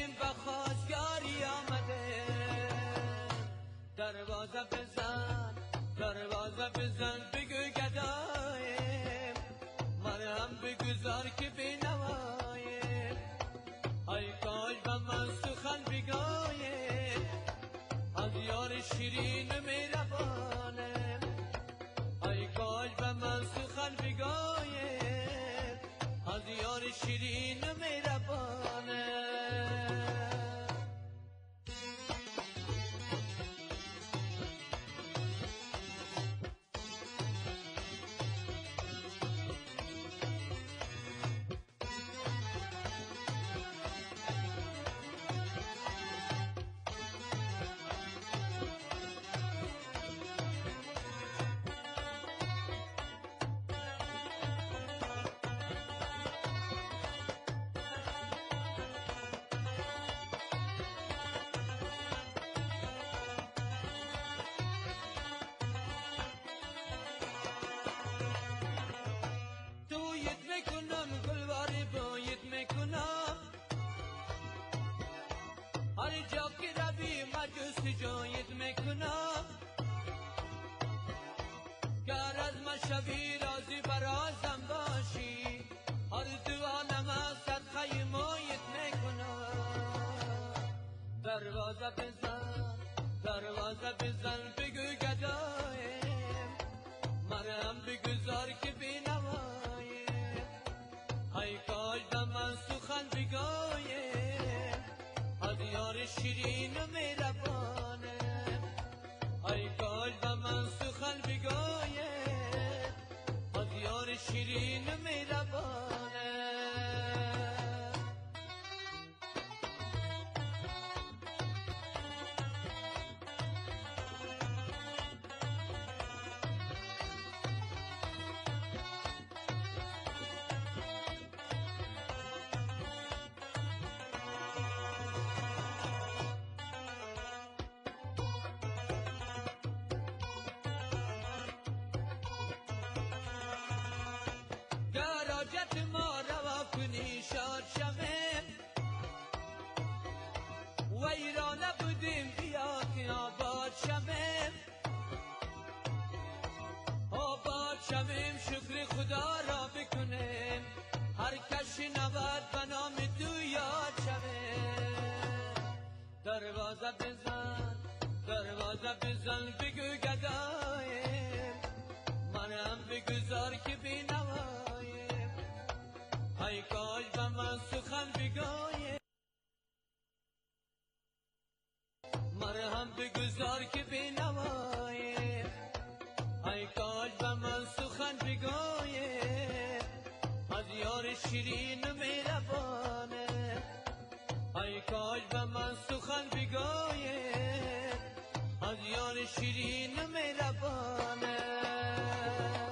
شیرین و خواستگاری آمده. دروازه بزن دروازه بزن بگو گدایم، مرهم بگذار که بینوایم. ای کاش به من سخن بگویم از یار شیرین و مهربانم. ای کاش به من سخن بگویم از یار شیرین و مهربانم. هر جا که روی مجلس جایت میکنم، گر از من شوی راضی برازم باشی، هر دو عالم صدقه مایت میکنم. دروازه بزن بگو گدایم، مرهم بگذار که بینوایم. ای کاش به من سخن بگویم از یار شیرین و مهربانم. ای کاش به من سخن بگویم از یار شیرین و مهربانم. گراجت ما روا کنی شاد شویم، ویرانه بودیم بیا که آباد شویم. آباد شویم شکر خدا را بکنیم، هر کس شنود به نام تو یاد شویم. دروازه بزن بگو گدایم، منم بگذار که بینوایم. ای کاش به من سخن بگویم، مرهم بگذار که بینوایم. ای کاش به من سخن بگویم از یار شیرین و مهربانم. ای کاش به من سخن بگویم از یار شیرین و مهربانم.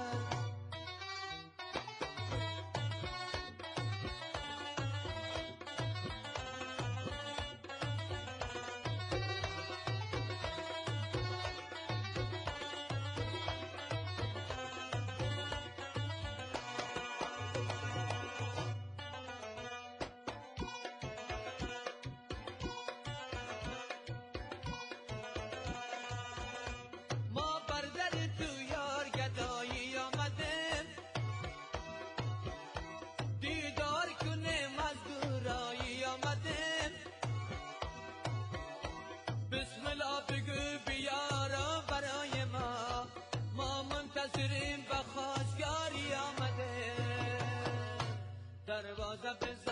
بسم الله بگو بیارا برای ما منتظریم به خواستگاری آمده. دروازه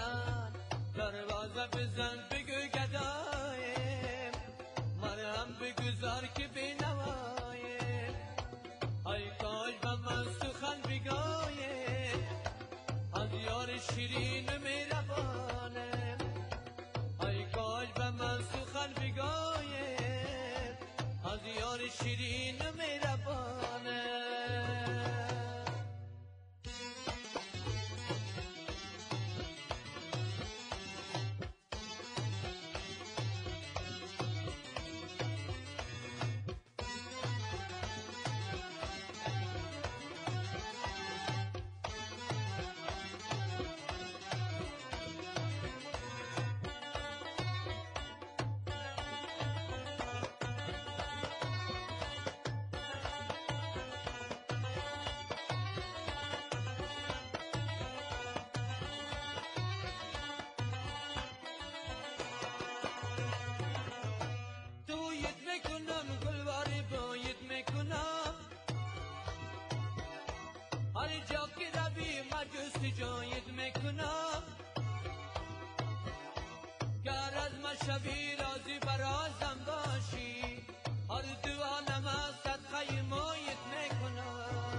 بزن بگو گدایم، مرهم بگذار که بینوایم. ای کاش به من سخن بگویم از یار شیرین و مهربانم. ای کاش به من سخن بگویم از یار شیرین و مهربانم. مجلسی جایت میکنم گر از مشوی راضی برازم باشی هر دو عالم از صدقه مایت میکنم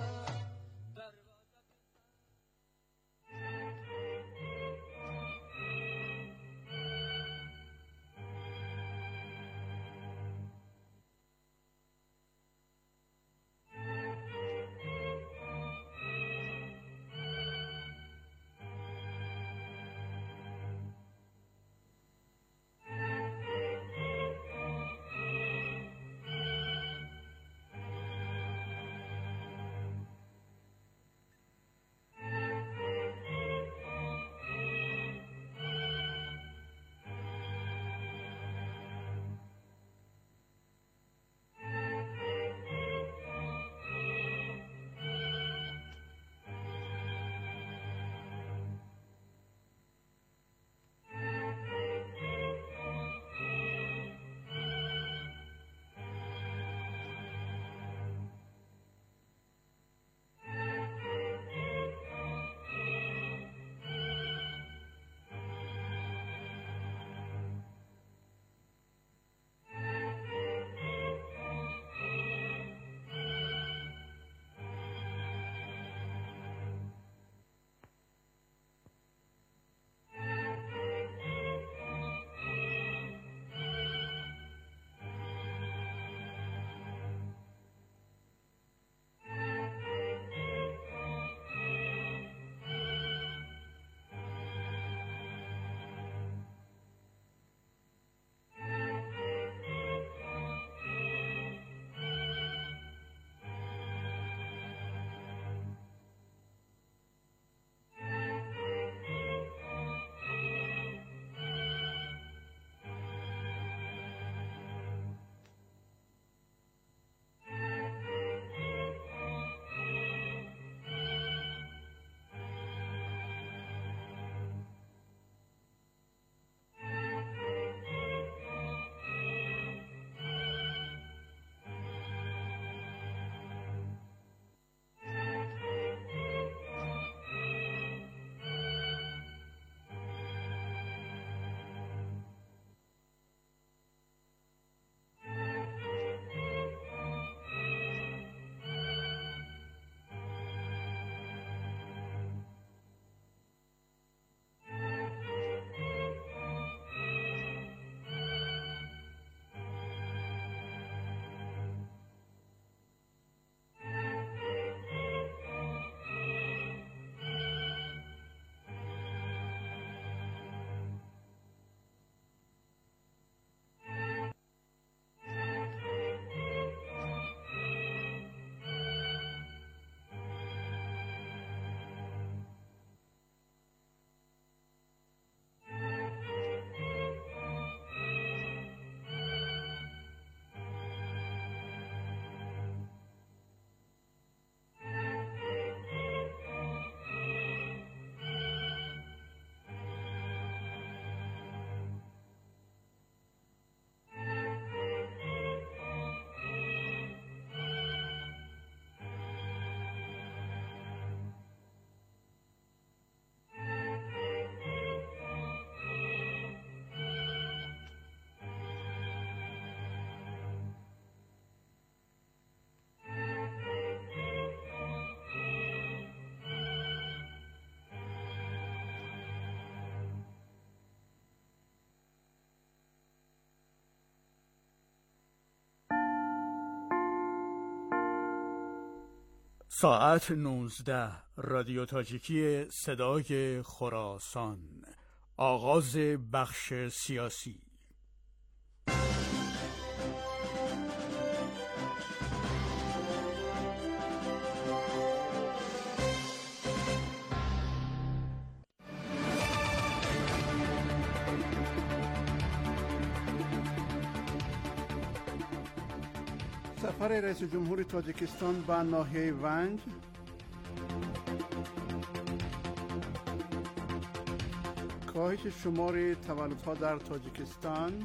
ساعت 19 رادیو تاجیکی صدای خراسان. آغاز بخش سیاسی. سفر رئیس جمهور تاجیکستان به ناحیه ونج، کاهش شمار تولدها در تاجیکستان،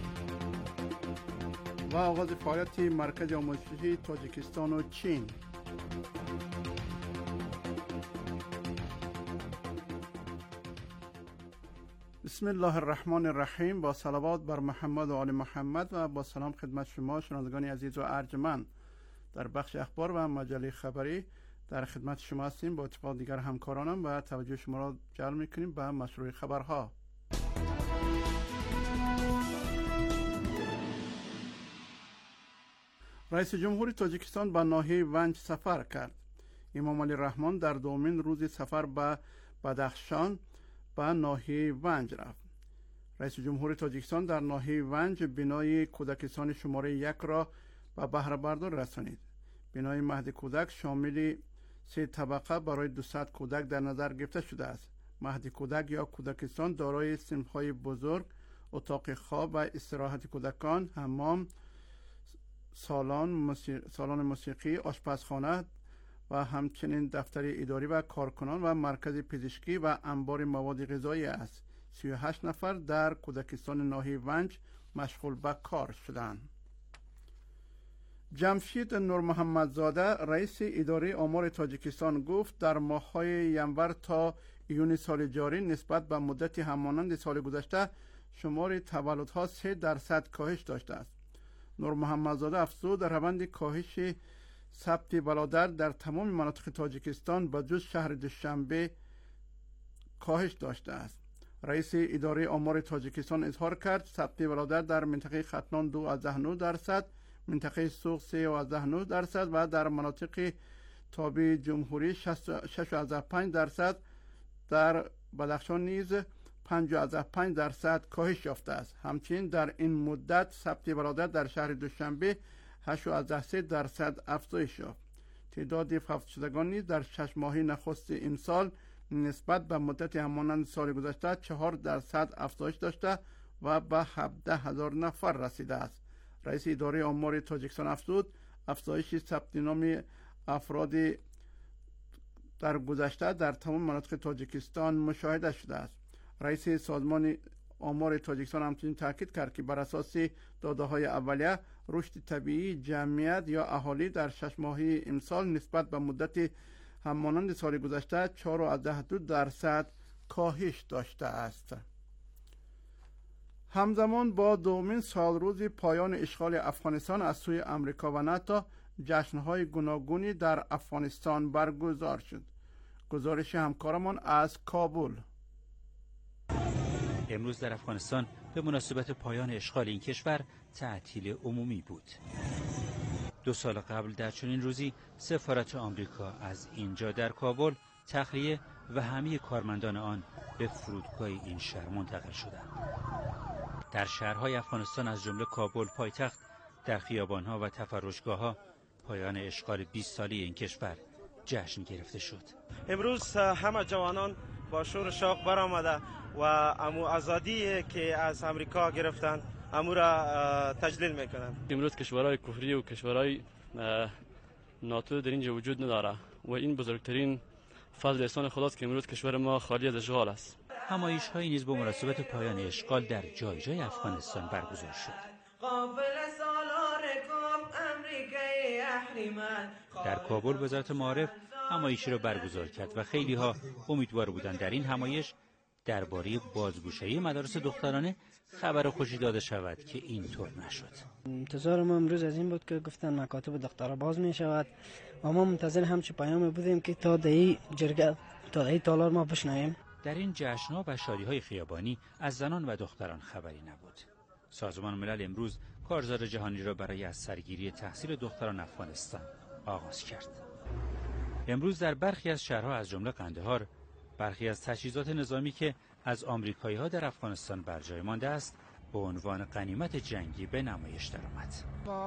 و آغاز فعالیت مرکز آموزشی تاجیکستان و چین. بسم الله الرحمن الرحیم. با صلوات بر محمد و آل محمد و با سلام خدمت شما شنوندگان عزیز و ارجمند. در بخش اخبار و مجله خبری در خدمت شما هستیم. با اتفاق دیگر همکارانم و توجه شما را جلب می‌کنیم به مشروع خبرها. رئیس جمهور تاجیکستان به ناحیه ونج سفر کرد. امام علی رحمان در دومین روز سفر به بدخشان به ناحیه ونج رفت. رئیس جمهور تاجیکستان در ناحیه ونج بنای کودکستان شماره 1 را به بهره برداری رسانید. بنای مهد کودک شامل 3 طبقه برای 200 کودک در نظر گرفته شده است. مهد کودک یا کودکستان دارای صنف‌های بزرگ، اتاق خواب و استراحت کودکان، حمام، سالن موسیقی، آشپزخانه و همچنین دفتر اداری و کارکنان و مرکز پزشکی و انبار مواد غذایی است. 38 نفر در کودکستان ناحیه ونج مشغول به کار شدند. جمشید نور محمدزاده رئیس اداره آمار تاجیکستان گفت در ماه‌های ینور تا ایون سال جاری نسبت به مدت همانند سال گذشته شمار تولدها 3% کاهش داشته است. نور محمدزاده افزود روند کاهش ثبت ولادت در تمام مناطق تاجیکستان به جز شهر دوشنبه کاهش داشته است. رئیس اداره آمار تاجیکستان اظهار کرد ثبت ولادت در منطقه ختلان 2.9%، منطقه سوق 3.9% و در مناطق تابع جمهوری 6.5%، در بدخشان نیز 5.5% کاهش یافته است. همچنین در این مدت ثبت ولادت در شهر دوشنبه 8.3% افزایش یافت. تعداد وفات شدگان نیز در 6 ماه نخست این سال نسبت به مدت همانند سال گذشته 4% افزایش داشته و به 17,000 نفر رسیده است. رئیس اداره آمار تاجیکستان افزود افزایش ثبت نام افراد در گذشته در تمام مناطق تاجیکستان مشاهده شده است. رئیس سازمان آمار تاجیکستان همچنین تاکید کرد که بر اساس داده‌های اولیه رشد طبیعی جمعیت یا اهالی در 6 ماهه امسال نسبت به مدت همانند سال گذشته 4.2% کاهش داشته است. همزمان با دومین سالروز پایان اشغال افغانستان از سوی امریکا و ناتو جشن‌های گوناگونی در افغانستان برگزار شد. گزارش همکارمان از کابل. امروز در افغانستان به مناسبت پایان اشغال این کشور تعطیل عمومی بود. 2 سال قبل در چنین روزی سفارت آمریکا از اینجا در کابل تخلیه و همه کارمندان آن به فرودگاه این شهر منتقل شدند. در شهرهای افغانستان از جمله کابل پایتخت در خیابانها و تفرشگاه‌ها پایان اشغال 20 ساله این کشور جشن گرفته شد. امروز همه جوانان با شور و شوق برآمده و امو آزادی که از امریکا گرفتن امو را تجلیل میکنند. امروز کشورهای کفری و کشورهای ناتو در اینجا وجود نداره و این بزرگترین فضل احسان خداست که امروز کشور ما خالی از اشغال است. همایش‌هایی نیز به مناسبت پایان اشغال در جای جای افغانستان برگزار شد. در کابل وزارت معارف همایشی را برگزار کرد و خیلی ها امیدوار بودند در این همایش درباره بازگشایی مدارس دخترانه خبر خوشی داده شود که اینطور نشد. انتظار ما امروز از این بود که گفتن مکاتب دخترها باز می شود و ما منتظر همچه پیام بودیم که تا دهی جرگه تا دهی تالار ما بشنویم. در این جشن‌ها و شادی‌های خیابانی از زنان و دختران خبری نبود. سازمان ملل امروز کارزار جهانی را برای از سرگیری تحصیل دختران افغانستان آغاز کرد. امروز در برخی از شهرها از جمله قندهار برخی از تجهیزات نظامی که از آمریکایی‌ها در افغانستان بر جای مانده است به عنوان غنیمت جنگی به نمایش درآمد.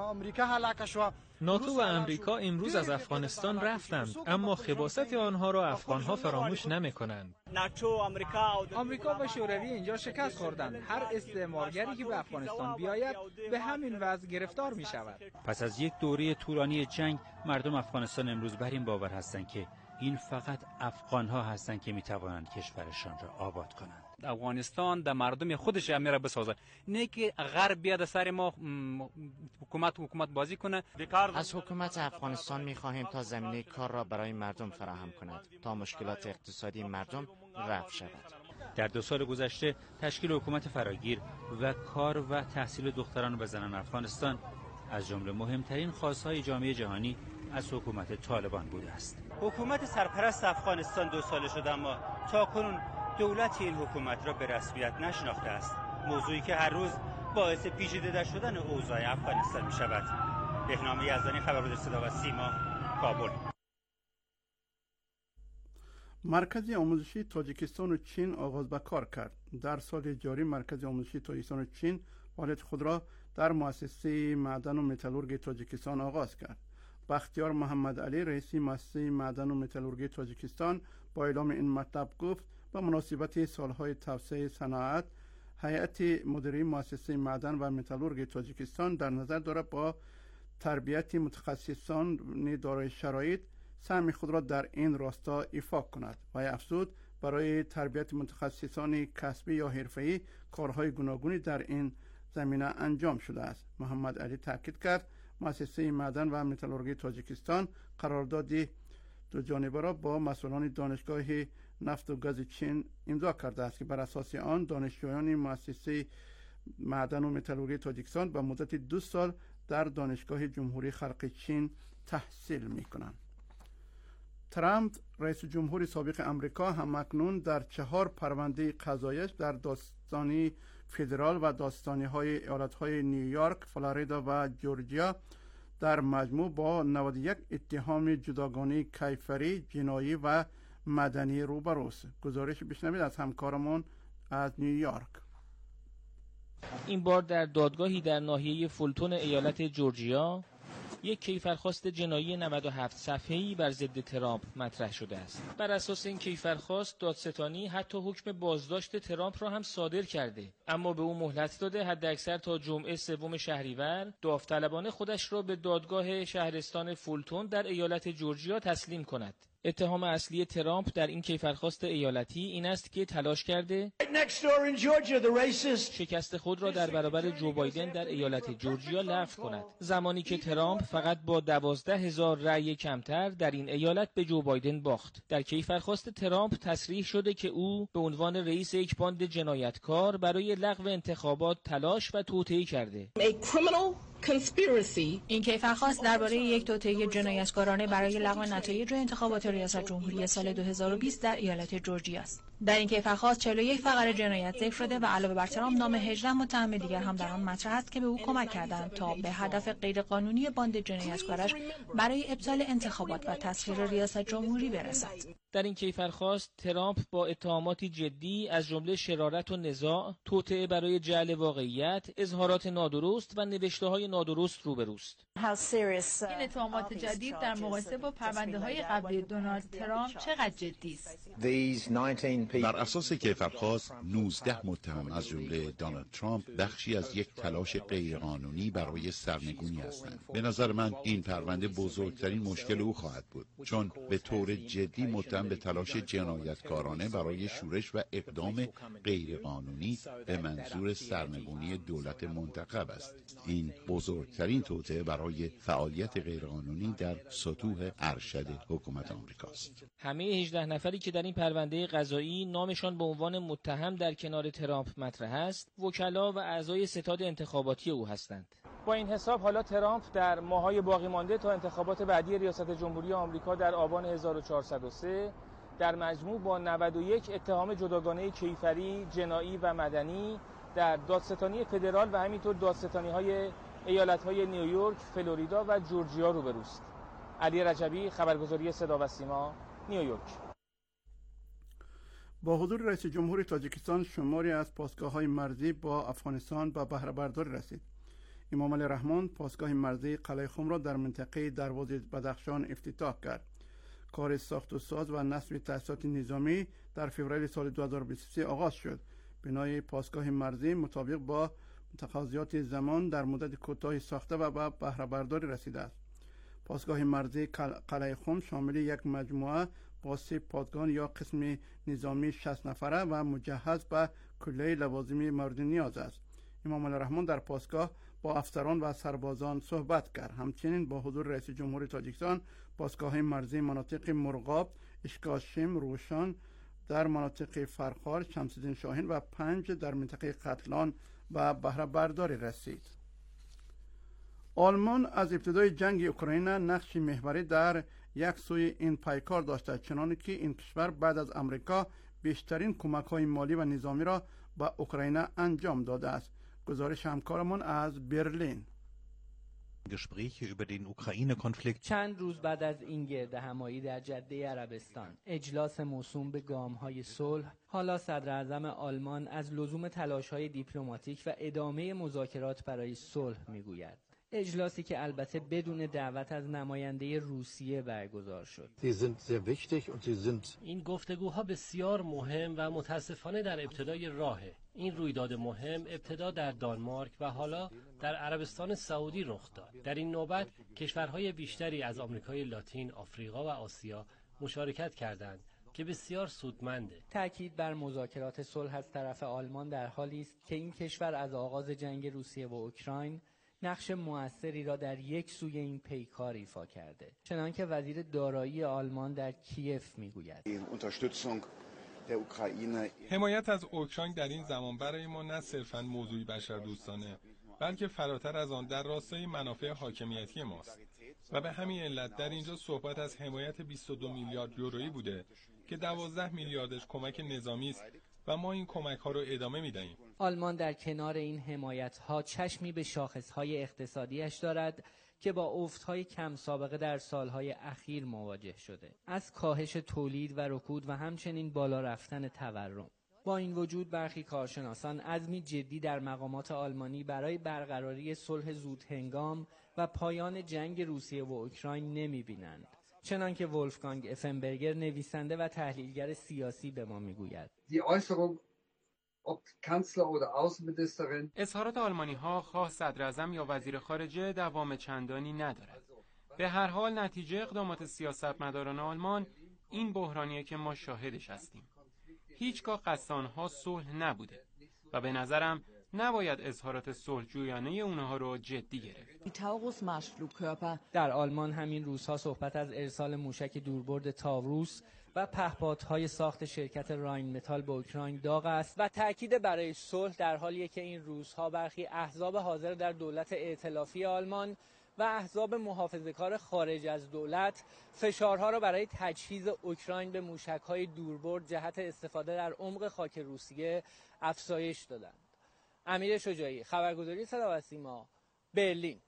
ناتو و امریکا امروز از افغانستان رفتند، اما خباثت آنها را افغانها فراموش نمی‌کنند. آمریکا و شوروی اینجا شکست خوردند. هر استعمارگری که به افغانستان بیاید به همین وضع گرفتار می شود. پس از یک دوره طولانی جنگ مردم افغانستان امروز بر این باور هستند که این فقط افغان‌ها هستند که می‌توانند کشورشان را آباد کنند. افغانستان در مردم خودش امیر بسازه، نه که غرب بیاد سر ما حکومت بازی کنه. از حکومت افغانستان می‌خواهیم تا زمینه کار را برای مردم فراهم کند تا مشکلات اقتصادی مردم رفع شود. در 2 سال گذشته تشکیل حکومت فراگیر و کار و تحصیل دختران و زنان افغانستان از جمله مهمترین خواست‌های جامعه جهانی از حکومت طالبان بوده است. حکومت سرپرست افغانستان 2 ساله شده، اما تاکنون دولت این حکومت را به رسمیت نشناخته است، موضوعی که هر روز باعث پیچیده شدن اوضاع افغانستان می شود. بهنام یزدانی، خبررسانی صدا و سیما، کابل. مرکز آموزشی تاجیکستان و چین آغاز به کار کرد. در سال جاری مرکز آموزشی تاجیکستان و چین فعالیت خود را در مؤسسه معدن و متالورگی تاجیکستان آغاز کرد. بختیار محمد علی رئیس مؤسسه معدن و متالورگی تاجیکستان با اعلام این مطلب گفت به مناسبت سالهای توسعه صنعت، هیئت مدیره مؤسسه معدن و متالورگی تاجیکستان در نظر دارد با تربیت متخصصان دارای شرایط سهم خود را در این راستا ایفا کند و افزود برای تربیت متخصصان کسبی یا حرفه‌ای کارهای گوناگونی در این زمینه انجام شده است. محمد علی تاکید کرد مؤسسه معدن و متالورگی تاجیکستان قرارداد 2 جانبه را با مسئولان دانشگاه نفت و گاز چین امضا کرده است که بر اساس آن دانشجویان مؤسسه معدن و متالورگی تاجیکستان به مدت 2 سال در دانشگاه جمهوری خلق چین تحصیل می کنند. ترامپ رئیس جمهور سابق امریکا همکنون در 4 پرونده قضاییش در دادستانی فدرال و دادستانی های ایالت های نیویورک، فلوریدا و جورجیا در مجموع با 91 اتهام جداگانه کیفری، جنایی و مدنی روبروست. گزارش بشنوید از همکارمون از نیویورک. این بار در دادگاهی در ناحیه فولتون ایالت جورجیا یک کیفرخواست جنایی 97 صفحه‌ای بر ضد ترامپ مطرح شده است. بر اساس این کیفرخواست دادستانی حتی حکم بازداشت ترامپ را هم صادر کرده، اما به او مهلت داده حداکثر تا جمعه 3 شهریور داوطلبانه خودش را به دادگاه شهرستان فولتون در ایالت جورجیا تسلیم کند. اتهام اصلی ترامپ در این کیفرخواست ایالتی این است که تلاش کرده شکست خود را در برابر جو بایدن در ایالت جورجیا لغو کند، زمانی که ترامپ فقط با 12,000 رأی کمتر در این ایالت به جو بایدن باخت. در کیفرخواست ترامپ تصریح شده که او به عنوان رئیس یک باند جنایتکار برای لغو انتخابات تلاش و توطئه کرده. این کیفرخواست درباره یک توطئه جنایتکارانه برای لغو نتایج انتخابات ریاست جمهوری سال 2020 در ایالت جورجیا است. در این کیفرخواست 41 فقره جنایت ذکر شده و علاوه بر ترامپ نام 18 متهم دیگر هم در آن مطرح است که به او کمک کردند تا به هدف غیرقانونی باند جنایتکارش برای ابطال انتخابات و تسخیر ریاست جمهوری برسد. در این کیفرخواست ترامپ با اتهاماتی جدی از جمله شرارت و نزاع، توطئه برای جعل واقعیت، اظهارات نادرست و نوشته‌های نادرست روبروست. این اتهامات جدید در مقایسه با پرونده‌های قبلی دونالد ترامپ چقدر جدی است؟ بر اساس کیفرخواست 19 متهم از جمله دونالد ترامپ بخشی از یک تلاش غیرقانونی برای سرنگونی هستند. به نظر من این پرونده بزرگترین مشکل او خواهد بود، چون به طور جدی متهم به تلاش جنایتکارانه برای شورش و اقدام غیرقانونی به منظور سرنگونی دولت منتخب است. این بزرگترین توطئه برای فعالیت غیرقانونی در سطوح ارشد حکومت آمریکاست. همه 18 نفری که در این پرونده قضایی نامشان به عنوان متهم در کنار ترامپ مطرح است، وکلا و اعضای ستاد انتخاباتی او هستند. با این حساب حالا ترامپ در ماه‌های باقی مانده تا انتخابات بعدی ریاست جمهوری آمریکا در آبان 1403 در مجموع با 91 اتهام جداگانه کیفری، جنایی و مدنی در دادستانی فدرال و همینطور دادستانی‌های ایالت‌های نیویورک، فلوریدا و جورجیا روبروست. علی رجبی، خبرگزاری صدا و سیما، نیویورک. با حضور رئیس جمهور تاجیکستان شماری از پاسگاه‌های مرزی با افغانستان به بهره برداری رسید. امام علی رحمان پاسگاه مرزی قلعه خم را در منطقه دروازه بدخشان افتتاح کرد. کار ساخت و ساز و نصب تأسیسات نظامی در فوریه سال 2023 آغاز شد. بنای پاسگاه مرزی مطابق با تقاضیات زمان در مدت کوتاه ساخته و به بهره برداری رسیده است. پاسگاه مرزی قلعه خم شامل یک مجموعه با 3 پادگان یا قسم نظامی 60 نفره و مجهز به کلیه لوازم مورد نیاز است. امام الرحمن در پاسگاه با افسران و سربازان صحبت کرد. همچنین با حضور رئیس جمهور تاجیکستان پاسگاه مرزی مناطق مرغاب، اشکاشم، روشان در مناطق فرخار، شمس‌الدین شاهین و 5 در منطقه قتلان و بهره برداری رسید. آلمان از ابتدای جنگ اوکراین نقش محوری در یک سوی این پیکار داشته، چنانکه که این کشور بعد از امریکا بیشترین کمک‌های مالی و نظامی را به اوکراین انجام داده است. گزارش همکارمان از برلین. چند روز بعد از این گردهمایی در جده عربستان، اجلاس موسوم به گام‌های صلح، حالا صدراعظم آلمان از لزوم تلاش‌های دیپلماتیک و ادامه مذاکرات برای صلح می‌گوید. اجلاسی که البته بدون دعوت از نماینده روسیه برگزار شد. این گفتگوها بسیار مهم و متاسفانه در ابتدای راهه. این رویداد مهم ابتدا در دانمارک و حالا در عربستان سعودی رخ داد. در این نوبت کشورهای بیشتری از آمریکای لاتین، آفریقا و آسیا مشارکت کردند که بسیار سودمنده. تأکید بر مذاکرات صلح از طرف آلمان در حالی است که این کشور از آغاز جنگ روسیه و اوکراین نقش موثری را در یک سوی این پیکار ایفا کرده. چنانکه وزیر دارایی آلمان در کیف میگوید: حمایت از اوکراین در این زمان برای ما نه صرفاً موضوعی بشردوستانه، بلکه فراتر از آن در راستای منافع حاکمیتی ماست و به همین علت در اینجا صحبت از حمایت 22 میلیارد یورویی بوده که 12 میلیاردش کمک نظامی است و ما این کمک‌ها را ادامه می‌دهیم. آلمان در کنار این حمایت‌ها چشمی به شاخص‌های اقتصادیش دارد که با افت‌های کم سابقه در سالهای اخیر مواجه شده، از کاهش تولید و رکود و همچنین بالا رفتن تورم. با این وجود برخی کارشناسان عزمی جدی در مقامات آلمانی برای برقراری صلح زودهنگام و پایان جنگ روسیه و اوکراین نمی‌بینند. چنانکه ولفگانگ افنبرگر نویسنده و تحلیلگر سیاسی به ما میگوید: اظهارات آلمانی‌ها خواه صدراعظم یا وزیر خارجه دوام چندانی ندارد. به هر حال نتیجه اقدامات سیاستمداران آلمان این بحرانیه که ما شاهدش هستیم. هیچگاه قصد آنها صلح نبوده و به نظرم نباید اظهارات صلحجویانه اونها رو جدی گرفت. در آلمان همین روزها صحبت از ارسال موشک دوربرد تاوروس و پهپادهای ساخت شرکت راین متال به اوکراین داغ است و تأکید برای صلح در حالیه که این روزها برخی احزاب حاضر در دولت ائتلافی آلمان و احزاب محافظه‌کار خارج از دولت فشارها را برای تجهیز اوکراین به موشک‌های دوربرد جهت استفاده در عمق خاک روسیه افزایش دادند. امیر شجاعی، خبرگزاری صدا و سیما، برلین.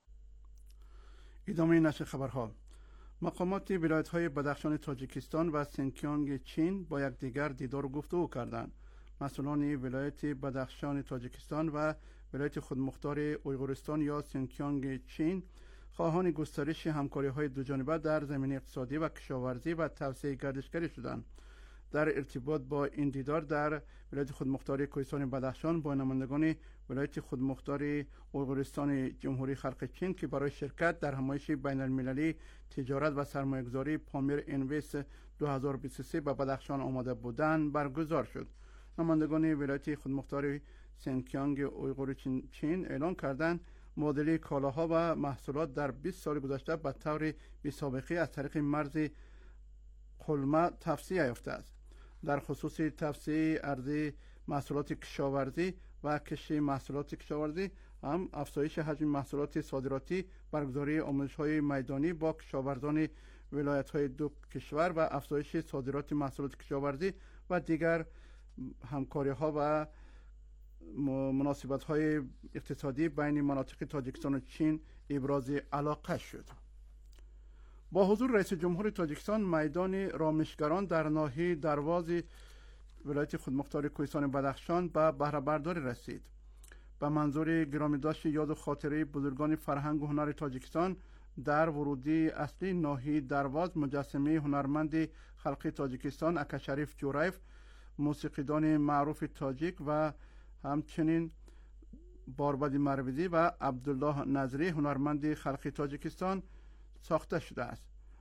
ادامه نشر خبرها. مقامات ولایت‌های بدخشان تاجیکستان و سینکیانگ چین با یکدیگر دیدار و گفتگو کردند. مسئولان ولایت بدخشان تاجیکستان و ولایت خودمختار اویغورستان یا سینکیانگ چین خواهان گسترش همکاری‌های دوجانبه در زمینه اقتصادی و کشاورزی و توسعه گردشگری شدند. در ارتباط با این دیدار در ولایت خودمختار کوهستان بدخشان با نمایندگان ولایت خودمختار اویغورستان جمهوری خلق چین که برای شرکت در همایش بین المللی تجارت و سرمایه‌گذاری پامیر اینوست 2023 به بدخشان آمده بودند برگزار شد. نمایندگان ولایت خودمختار سینکیانگ اویغور چین اعلان کردند معادله کالاها و محصولات در 20 سال گذشته به طور بی‌سابقه از طریق مرز قلمه توسعه یافته است. در خصوص توسعه ارزی محصولات کشاورزی و کشت محصولات کشاورزی هم افزایش حجم محصولات صادراتی، برگزاری آموزش‌های میدانی با کشاورزان ولایت‌های دو کشور و افزایش صادرات محصولات کشاورزی و دیگر همکاری‌ها و مناسبت‌های اقتصادی بین مناطق تاجیکستان و چین ابراز علاقه شد. با حضور رئیس جمهور تاجیکستان میدان رامشگران در ناحیه درواز ولایت خودمختار کوهستان بدخشان به بهره برداری رسید. به منظور گرامیداشت یاد و خاطره بزرگان فرهنگ و هنر تاجیکستان در ورودی اصلی ناحیه درواز مجسمه هنرمند خلقی تاجیکستان اکا شریف جوریف، موسیقیدان معروف تاجیک و همچنین باربدی مرویدی و عبدالله نظری هنرمند خلقی تاجیکستان ساخته شده است.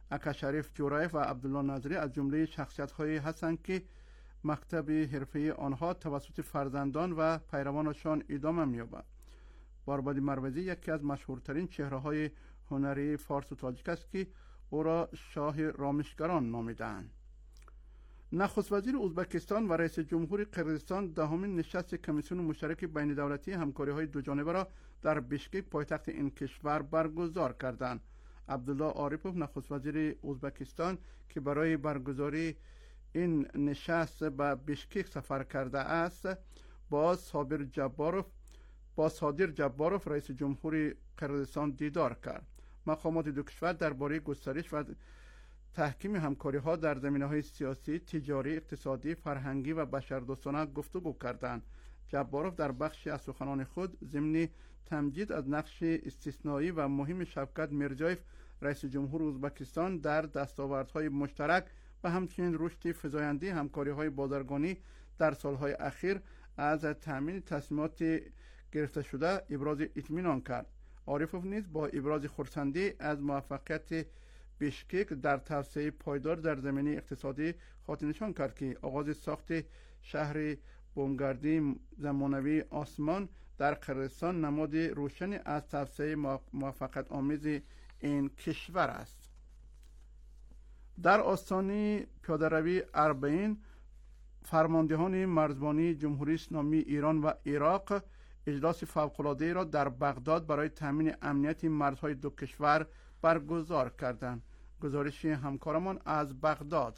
اکاشریف جورایف و عبدالله نظری از جمله شخصیت‌هایی هستند که مکتب حرفه‌ای آنها توسط فرزندان و پیروانشان ادامه می‌یابد. باربادی مروزی یکی از مشهورترین چهره‌های هنری فارس و تاجیک است که او را شاه رامشگران نامیدند. نخست وزیر ازبکستان و رئیس جمهور قرقیزستان دهمین نشست کمیسیون مشترک بین دولتی همکاری‌های دوجانبه را در بشکک پایتخت این کشور برگزار کردند. عبدالله عارفوف نخست وزیر ازبکستان که برای برگزاری این نشست به بشکک سفر کرده است با صادر جباروف رئیس جمهور قرقیزستان دیدار کرد. مقامات دو کشور درباره گسترش و تحکیم همکاری‌ها در زمینه‌های سیاسی، تجاری، اقتصادی، فرهنگی و بشردوستانه گفتگو کردند. جباروف در بخشی از سخنان خود ضمن تمجید از نقش استثنایی و مهم شوکت میرزیوف رئیس جمهور ازبکستان در دستاوردهای مشترک و همچنین رشد فزاینده همکاری‌های بازرگانی در سالهای اخیر از تأمین تصمیمات گرفته شده ابراز اطمینان کرد. عارفوف نیز با ابراز خرسندی از موفقیت بشکک در توسعه پایدار در زمینه اقتصادی خاطر نشان کرد که آغاز ساخت شهر بومگردی زمانوی آسمان در قرقیزستان نماد روشنی از توسعه موفقیت آمیز این کشور است. در آستانه پیاده‌روی اربعین فرماندهان مرزبانی جمهوری اسلامی ایران و عراق اجلاس فوق‌العاده را در بغداد برای تامین امنیت مرزهای دو کشور برگزار کردند. گزارش همکارمان از بغداد.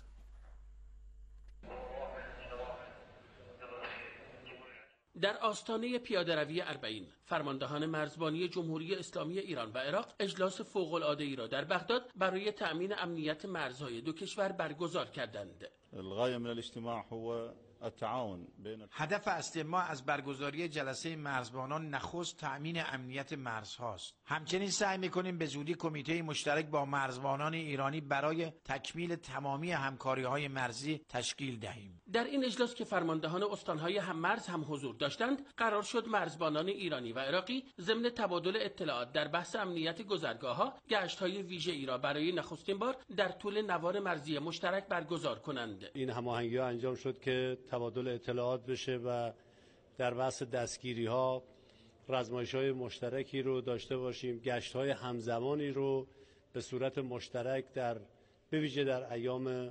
در آستانه پیاده‌روی اربعین فرماندهان مرزبانی جمهوری اسلامی ایران و عراق اجلاس فوق‌العاده‌ای را در بغداد برای تأمین امنیت مرزهای دو کشور برگزار کردند. الغایه من الاجتماع هو التعاون بین هدف اصلی ما از برگزاری جلسه مرزبانان نخست تأمین امنیت مرزهاست. همچنین سعی می‌کنیم به زودی کمیته مشترک با مرزبانان ایرانی برای تکمیل تمامی همکاری‌های مرزی تشکیل دهیم. در این اجلاس که فرماندهان استان‌های هم‌مرز هم حضور داشتند، قرار شد مرزبانان ایرانی و عراقی ضمن تبادل اطلاعات در بحث امنیت گذرگاه‌ها، گشت‌های ویژه‌ای را برای نخستین بار در طول نوار مرزی مشترک برگزار کنند. این هماهنگی‌ها انجام شد که تبادل اطلاعات بشه و در بحث دستگیری‌ها رزمایش‌های مشترکی رو داشته باشیم، گشت‌های همزمانی رو به صورت مشترک به ویژه در ایام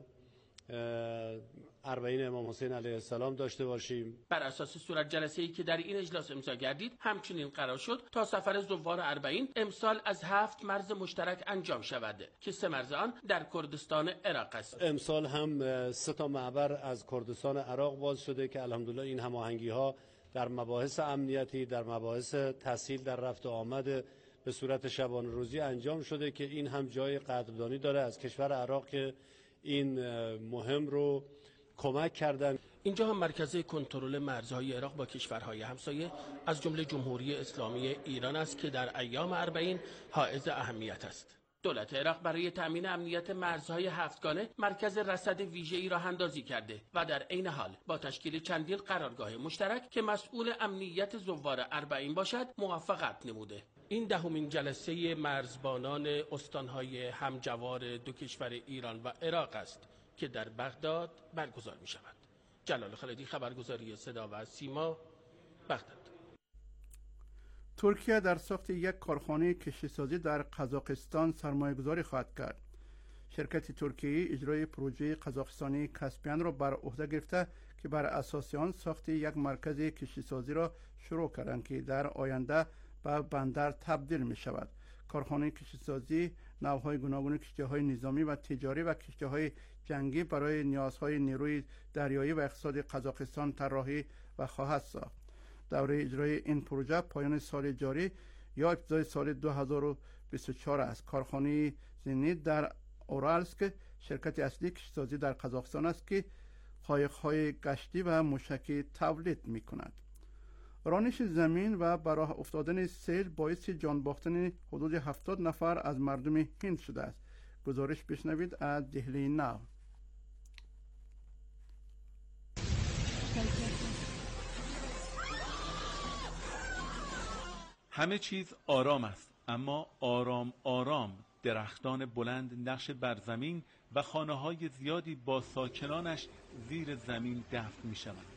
اربعین امام حسین علیه السلام داشته باشیم. بر اساس صورت جلسه‌ای که در این اجلاس امضا گردید، همچنین قرار شد تا سفر زوار اربعین امسال از 7 مرز مشترک انجام شود که 3 مرز آن در کردستان عراق است. امسال هم 3 تا معبر از کردستان عراق باز شده که الحمدلله این هماهنگی‌ها در مباحث امنیتی، در مباحث تسهیل در رفت و آمد به صورت شبانه روزی انجام شده که این هم جای قدردانی داره از کشور عراق که این مهم رو کمک کردن. اینجا هم مرکز کنترل مرزهای عراق با کشورهای همسایه از جمله جمهوری اسلامی ایران است که در ایام اربعین حائز اهمیت است. دولت عراق برای تأمین امنیت مرزهای هفتگانه مرکز رصد ویژه‌ای راه اندازی کرده و در عین حال با تشکیل چندین قرارگاه مشترک که مسئول امنیت زوار اربعین باشد موفقیت نموده. این دهمین جلسه مرزبانان استانهای همجوار دو کشور ایران و عراق است که در بغداد برگزار می شود. جلال خالدی، خبرگزاری صدا و سیما، بغداد. ترکیه در ساخت یک کارخانه کشتیسازی در قزاقستان سرمایه‌گذاری خواهد کرد. شرکت ترکیه‌ای اجرای پروژه قزاقستانی کاسپیان را بر عهده گرفته که بر اساس آن ساخت یک مرکز کشتیسازی را شروع کردند که در آینده به بندر تبدیل می شود. کارخانه کشتیسازی نوع‌های گوناگون کشتی‌های نظامی و تجاری و کشتی‌های جنگی برای نیازهای نیروی دریایی و اقتصاد قزاقستان طراحی و خواهد ساخت. دوره اجرای این پروژه پایان سال جاری یا ابتدای سال 2024 است. کارخانه زنیت در اورالسک شرکت اصلی کشتیسازی در قزاقستان است که قایق‌های گشتی و موشکی تولید می‌کند. رانش زمین و به راه افتادن سیل باعث جان باختن حدود 70 نفر از مردم هند شده است. گزارش بشنوید از دهلی ناو. همه چیز آرام است، اما آرام آرام درختان بلند نقش بر زمین و خانه‌های زیادی با ساکنانش زیر زمین دفن می‌شوند.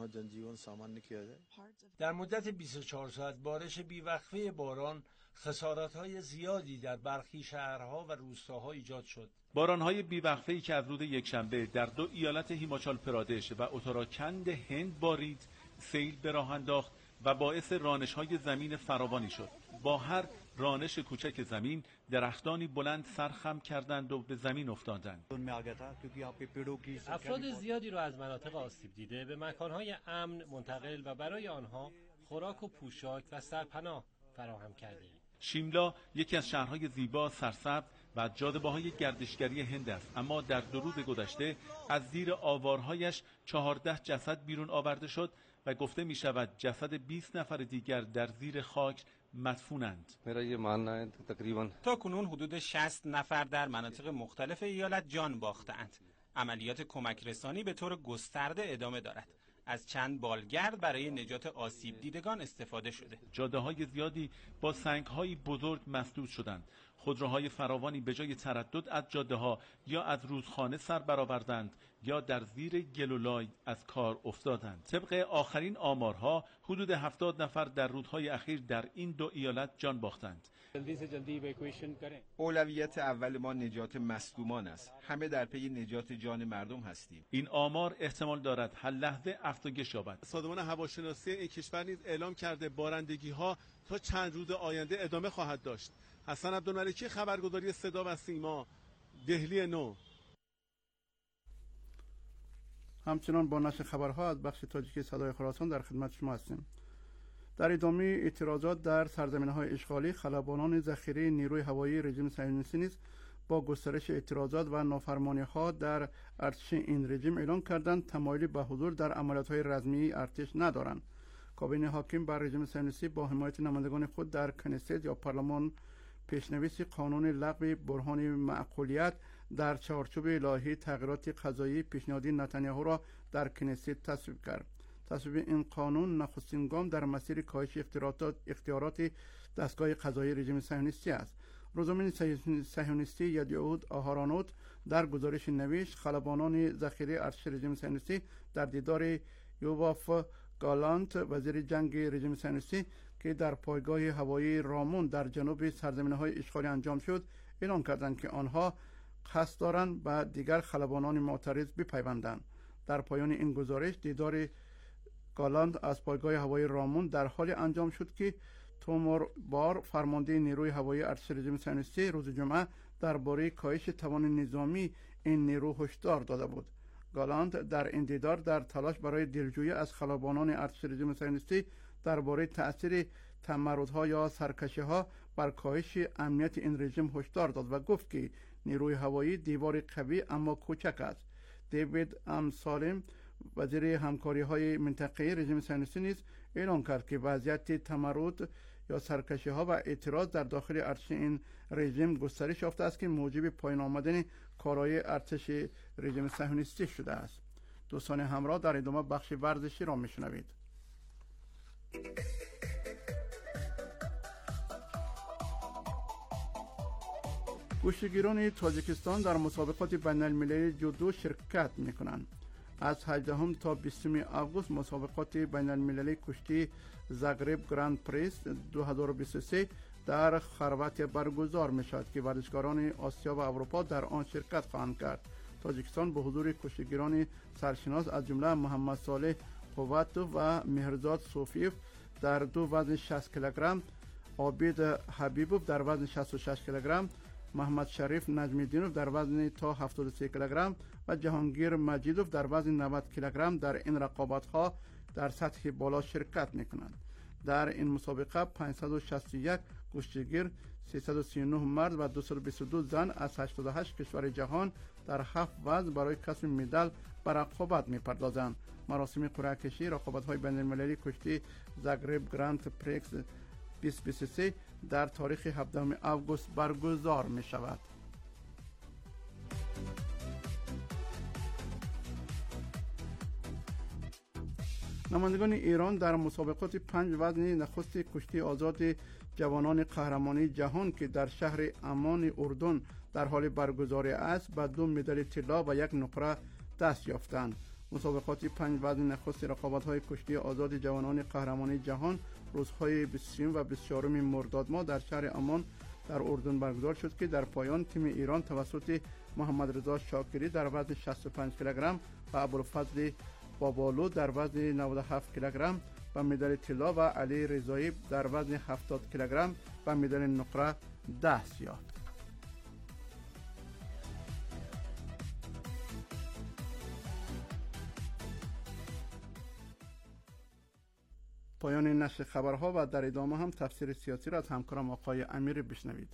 در مدت 24 ساعت بارش بیوقفه باران خسارات‌های زیادی در برخی شهرها و روستاها ایجاد شد. باران‌های بیوقفه‌ای که از روز یکشنبه در 2 ایالت هیماچال پرادش و اتراکند هند بارید، سیل به راه انداخت و باعث رانش‌های زمین فراوانی شد. با هر رانش کوچک زمین، درختانی بلند سرخم کردند و به زمین افتادند. افراد زیادی را از مناطق آسیب دیده به مکان‌های امن منتقل و برای آنها خوراک و پوشاک و سرپناه فراهم کردیم. شیملا یکی از شهرهای زیبا، سرسبز و جاذبه‌های گردشگری هند است، اما در 2 روز گذشته از زیر آوارهایش 14 جسد بیرون آورده شد و گفته می شود جسد 20 نفر دیگر در زیر خاک مدفونند. تا کنون حدود 60 نفر در مناطق مختلف ایالت جان باختند. عملیات کمک رسانی به طور گسترده ادامه دارد. از چند بالگرد برای نجات آسیب دیدگان استفاده شده. جاده‌های زیادی با سنگ‌های بزرگ مسدود شدند. خودروهای فراوانی به جای تردد از جاده‌ها یا از رودخانه سر برآوردند یا در زیر گل و لای از کار افتادند. طبق آخرین آمارها حدود 70 نفر در روزهای اخیر در این 2 ایالت جان باختند. اولویت اول ما نجات مصدومان است. همه در پی نجات جان مردم هستیم. این آمار احتمال دارد هر لحظه افزایش یابد. سازمان هواشناسی این کشور نیز اعلام کرده بارندگی‌ها تا چند روز آینده ادامه خواهد داشت. حسن عبدالملکی، خبرگزاری صدا و سیما، دهلی نو. همچنان با نشر خبرها از بخش تاجیکی صدای خراسان در خدمت شما هستیم. در ادامه اعتراضات در سرزمین‌های اشغالی، خلبانان ذخیره نیروی هوایی رژیم صهیونیستی نیز با گسترش اعتراضات و نافرمانی‌ها در ارتش این رژیم اعلام کردند تمایلی به حضور در عملیات‌های رزمی ارتش ندارند. کابینه حاکم بر رژیم صهیونیستی با حمایت نمایندگان خود در کنست یا پارلمان پیشنویس قانون لغو برهان معقولیت در چارچوب لایحه تغییرات قضایی پیشنهادی نتانیاهو را در کنست تصویب کرد. تصویب این قانون نخستین گام در مسیر کاهش اختیارات دستگاه قضایی رژیم صهیونیستی است. روزنامه صهیونیستی یدیعود آهارانوت در گزارش نوشت خلبانان ذخیره ارتش رژیم صهیونیستی در دیدار یوواف گالانت وزیر جنگ رژیم صهیونیستی که در پایگاه هوایی رامون در جنوب سرزمین‌های اشغالی انجام شد اعلام کردند که آنها قصد دارند به دیگر خلبانان معترض بپیوندند. در پایان این گزارش دیدار گالانت از پایگاه هوایی رامون در حال انجام شد که تومور بار فرمانده نیروی هوایی ارتش رژیم صهیونیستی روز جمعه درباره کاهش توان نظامی این نیرو هشدار داده بود. گالانت در این دیدار در تلاش برای دلجویی از خلبانان ارتش رژیم صهیونیستی درباره تأثیر تمردها یا سرکشی‌ها بر کاهش امنیت این رژیم هشدار داد و گفت که نیروی هوایی دیوار قوی اما کوچک است. دیوید ام سالم وزیر همکاری‌های منطقه‌ای رژیم صهیونیستی نیز اعلام کرد که وضعیت تمرد یا سرکشی‌ها و اعتراض در داخل ارتش این رژیم گسترش یافته است که موجب پایان آمدن کارهای ارتش رژیم صهیونیستی شده است. دوستان همراه، در ادامه بخش ورزشی را میشنوید. کشتیگیران تاجیکستان در مسابقات بین المللی جودو شرکت میکنند. از 18 تا 20 آگوست مسابقات بین المللی کشتی زاگرب گراند پریس 2023 در خرواتی برگزار می شود که ورزشکاران آسیا و اروپا در آن شرکت خواهند کرد. تاجیکستان به حضور کشتیگیران سرشناس از جمله محمد صالح قوتو و مهرزاد صوفیف در 2 وزن 60 کیلوگرم، عابد حبیبوف در وزن 66 کیلوگرم، محمد شریف نجمیدینوف در وزن تا 73 کیلوگرم و جهانگیر مجیدوف در وزن 90 کیلوگرم در این رقابت‌ها در سطح بالا شرکت می‌کنند. در این مسابقه 561 کشتیگیر، 339 مرد و 222 زن از 88 کشور جهان در 7 وزن برای کسب مدال به رقابت می‌پردازند. مراسم قرعه کشی رقابت‌های بین‌المللی کشتی زاگرب گراند پریکس 2023 در تاریخ 17 آگوست برگزار می شود. نمایندگان ایران در مسابقات 5 وزن نخست کشتی آزاد جوانان قهرمانی جهان که در شهر عمان اردن در حال برگزاری است به 2 مدال طلا و 1 نقره دست یافتند. مسابقات 5 وزن نخست رقابت‌های کشتی آزاد جوانان قهرمانی جهان روزهای 23 و 24 مرداد ماه در شهر عمان در اردن برگزار شد که در پایان تیم ایران توسط محمد رضا شاکری در وزن 65 کیلوگرم و ابوالفضل بابالو در وزن 97 کیلوگرم و مدال طلا و علی رضایی در وزن 70 کیلوگرم و مدال نقره دست یافت. پایان نشر خبرها و در ادامه هم تفسیر سیاسی را از همکارم آقای امیر بشنوید.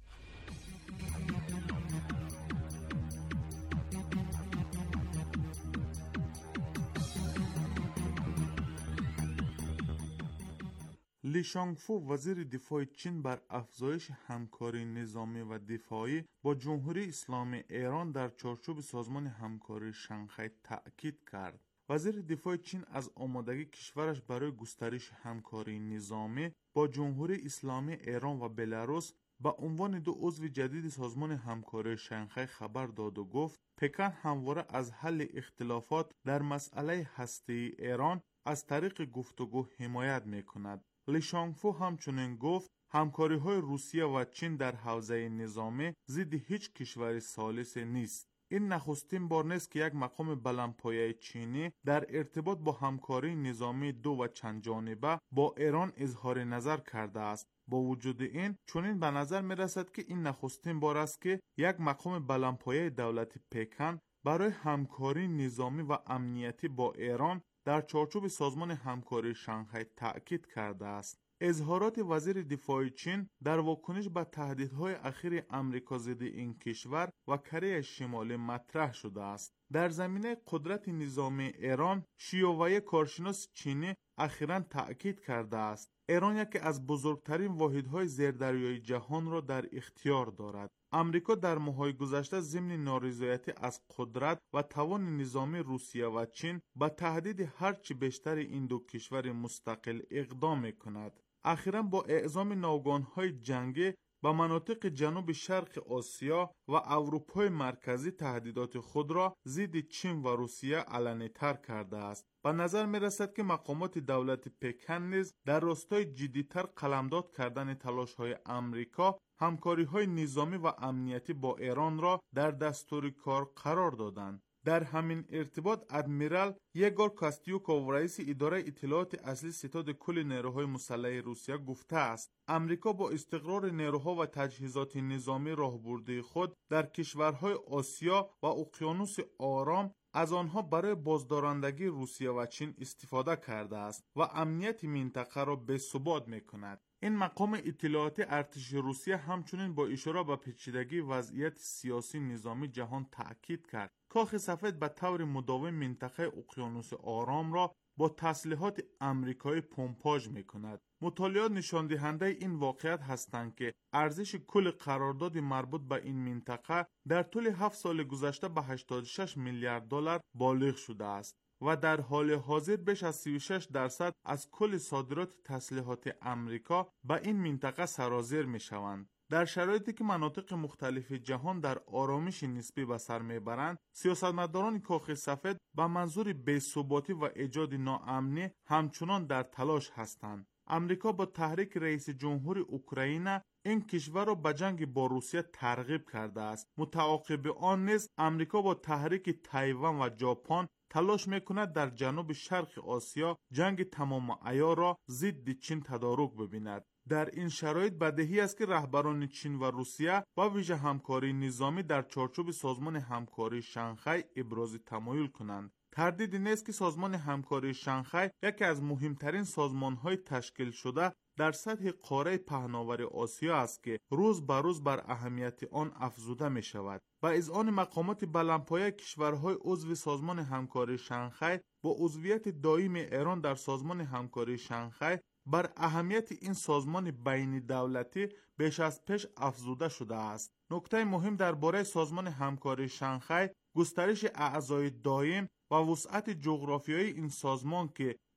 لی شانگفو وزیر دفاع چین بر افزایش همکاری نظامی و دفاعی با جمهوری اسلامی ایران در چارچوب سازمان همکاری شانگهای تأکید کرد. وزیر دفاع چین از آمادگی کشورش برای گسترش همکاری نظامی با جمهوری اسلامی ایران و بلاروس به عنوان 2 عضو جدید سازمان همکاری شانگهای خبر داد و گفت پکن همواره از حل اختلافات در مسئله هسته‌ای ایران از طریق گفتگو حمایت می‌کند. لی شانگفو همچنین گفت همکاری‌های روسیه و چین در حوزه نظامی ضد هیچ کشور ثالث نیست. این نخستین بار نیست که یک مقام بلندپایه چینی در ارتباط با همکاری نظامی 2 و چند جانبه با ایران اظهار نظر کرده است. با وجود این چنین به نظر می رسد که این نخستین بار است که یک مقام بلندپایه دولت پکن برای همکاری نظامی و امنیتی با ایران در چارچوب سازمان همکاری شانگهای تأکید کرده است. اظهارات وزیر دفاع چین در واکنش به تهدیدهای اخیر امریکا ضد این کشور و کره شمالی مطرح شده است. در زمینه قدرت نظامی ایران، شیوه کارشناس چینی اخیراً تأکید کرده است ایران یکی از بزرگترین واحدهای زیردریایی جهان را در اختیار دارد. امریکا در ماه‌های گذشته ضمن نارضایتی از قدرت و توان نظامی روسیه و چین به تهدید هرچی بیشتر این 2 کشور مستقل اقدام می‌کند. اخیراً با اعزام ناوگان‌های جنگی به مناطق جنوب شرق آسیا و اروپای مرکزی تهدیدات خود را ضد چین و روسیه علنی‌تر کرده است. به نظر می رسد که مقامات دولت پکن نیز در راستای جدی‌تر قلمداد کردن تلاش‌های امریکا همکاری‌های نظامی و امنیتی با ایران را در دستور کار قرار دادند. در همین ارتباط ادمیرال یگور کاستیوکوف رئیس اداره اطلاعات اصلی ستاد کل نیروهای مسلح روسیه گفته است امریکا با استقرار نیروها و تجهیزات نظامی راهبرده خود در کشورهای آسیا و اقیانوس آرام از آنها برای بازدارندگی روسیه و چین استفاده کرده است و امنیت منطقه را بثبات می‌کند. این مقام اطلاعاتی ارتش روسیه همچنین با اشاره به پیچیدگی وضعیت سیاسی نظامی جهان تأکید کرد. کاخ سفید به طور مداوم منطقه اقیانوس آرام را با تسلیحات آمریکایی پمپاژ می‌کند. مطالعات نشان دهنده این واقعیت هستند که ارزش کل قرارداد مربوط به این منطقه در طول 7 سال گذشته به 86 میلیارد دلار بالغ شده است و در حال حاضر بیش از 36% از کل صادرات تسلیحات امریکا به این منطقه سرازیر می‌شوند. در شرایطی که مناطق مختلف جهان در آرامش نسبی به سر میبرند، سیاستمداران کاخ سفید به منظور بی‌ثباتی و ایجاد ناامنی همچنان در تلاش هستند. امریکا با تحریک رئیس جمهور اوکراین این کشور را به جنگ با روسیه ترغیب کرده است. متعاقب آن نیز امریکا با تحریک تایوان و ژاپن تلاش میکند در جنوب شرق آسیا جنگ تمام عیار را ضد چین تدارک ببیند. در این شرایط بدیهی است که رهبران چین و روسیه با ویژه همکاری نظامی در چارچوب سازمان همکاری شانگهای ابراز تمایل کنند. تردیدی نیست که سازمان همکاری شانگهای یکی از مهمترین سازمان‌های تشکیل شده در سطح قاره پهناور آسیا است که روز به روز بر اهمیت آن افزوده می شود. با اذعان مقامات بلندپایه کشورهای عضو سازمان همکاری شانگهای با عضویت دائم ایران در سازمان همکاری شانگهای بر اهمیت این سازمان بین دولتی بیش از پیش افزوده شده است. نکته مهم درباره سازمان همکاری شانگهای گسترش اعضای دائم و وسعت جغرافیایی این سازمان که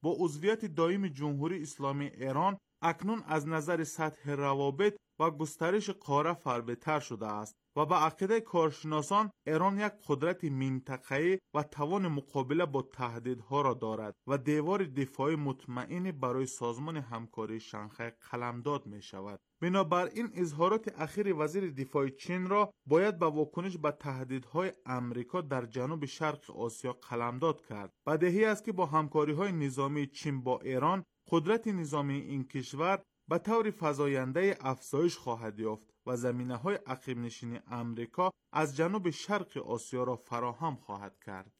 با عضویت دائم جمهوری اسلامی ایران اکنون از نظر سطح روابط و گسترش قاره فربه‌تر شده است و به عقیده کارشناسان ایران یک قدرت منطقه‌ای و توان مقابله با تهدیدها را دارد و دیوار دفاعی مطمئن برای سازمان همکاری شانگهای قلمداد می شود. بنابراین اظهارات اخیر وزیر دفاع چین را باید به واکنش به تهدیدهای امریکا در جنوب شرق آسیا قلمداد کرد. بدیهی است که با همکاری‌های نظامی چین با ایران قدرت نظامی این کشور به طور فزاینده افزایش خواهد یافت و زمینه‌های عقب نشینی امریکا از جنوب شرق آسیا را فراهم خواهد کرد.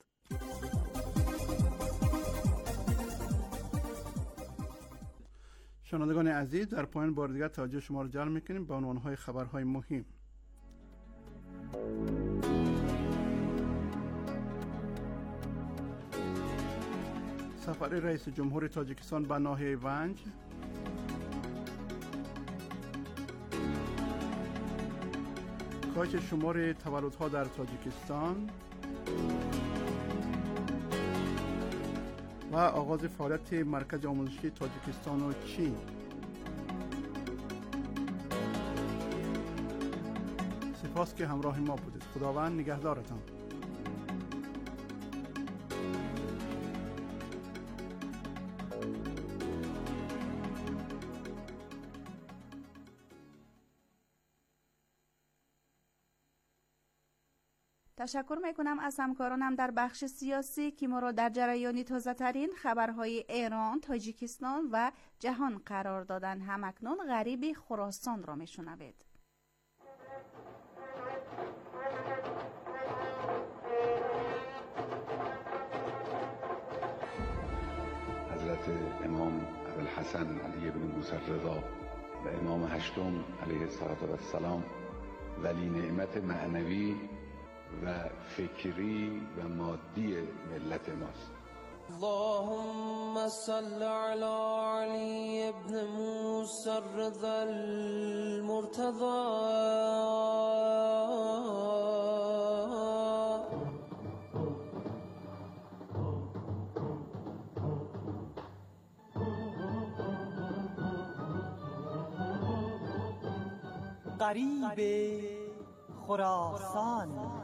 شنوندگان عزیز، در پایان بار دیگر توجه شما را جلب می‌کنیم به عنوان‌های خبرهای مهم. سفر رئیس جمهور تاجیکستان به ناحیه ونج، کاهش شمار تولدها در تاجیکستان و آغاز فعالیت مرکز آموزشی تاجیکستان و چین. سپاس که همراه ما بودید. خداوند نگهدارتان. تشکر میکنم از همکارانم در بخش سیاسی که ما را در جریان تازه ترین خبرهای ایران، تاجیکستان و جهان قرار دادن. همکنون غریب خراسان را میشنوید. حضرت امام ابوالحسن علی بن موسی رضا و امام هشتم علیه السلام ولی نعمت معنوی و فکری و مادی ملت ماست. اللهم صل علی علی ابن موسی رضا المرتضی. غریب خراسان.